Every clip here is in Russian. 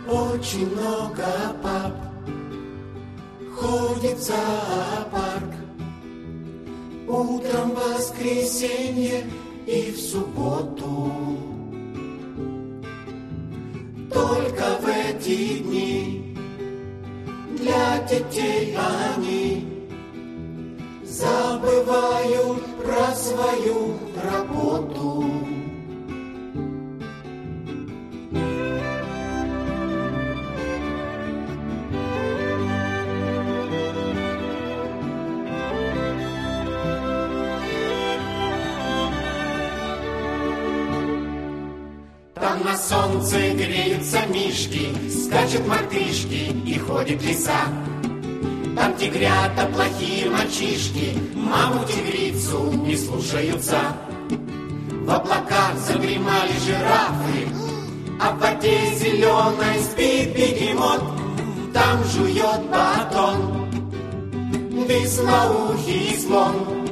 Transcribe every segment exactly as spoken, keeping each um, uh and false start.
очень много пап ходит в зоопарк. Утром в воскресенье и в субботу. Только в эти дни для детей они забывают про свою работу. Там на солнце греются мишки, скачут мартышки и ходят лиса. Там тигрята плохие мальчишки, маму-тигрицу не слушаются. В облаках загремали жирафы, а в воде зеленой спит бегемот. Там жует батон длинноухий слон.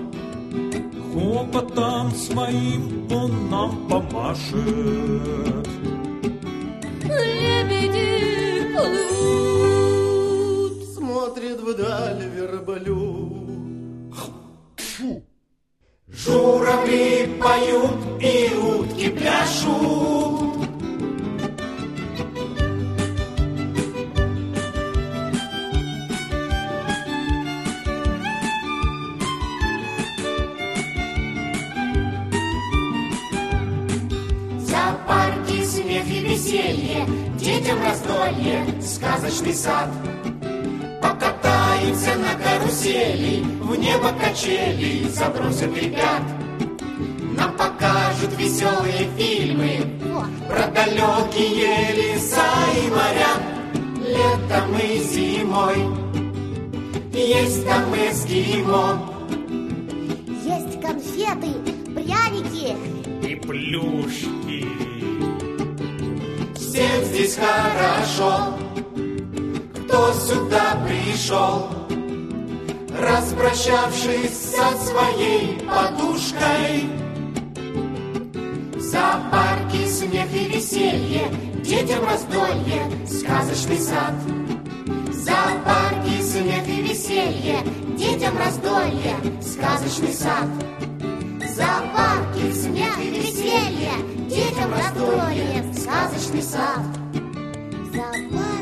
Хоботом своим он нам помашет. Лебеди плывут, Смотрит вдаль верблюд. Фу. Журавли поют и утки пляшут. Зоопарки, смех и веселье, детям раздолье, сказочный сад. Покатаются на карусели, в небо качели забросят ребят. Нам покажут веселые фильмы про далекие леса и моря. Летом и зимой есть там эскимо. есть конфеты, пряники И плюшки. Всем здесь хорошо, кто сюда пришел, распрощавшись со своей подушкой. В зоопарке смех и веселье, детям раздолье, сказочный сад. В зоопарке смех и веселье, детям раздолье, сказочный сад. В зоопарке смех и веселье, детям раздолье, сказочный сад. зоопарк.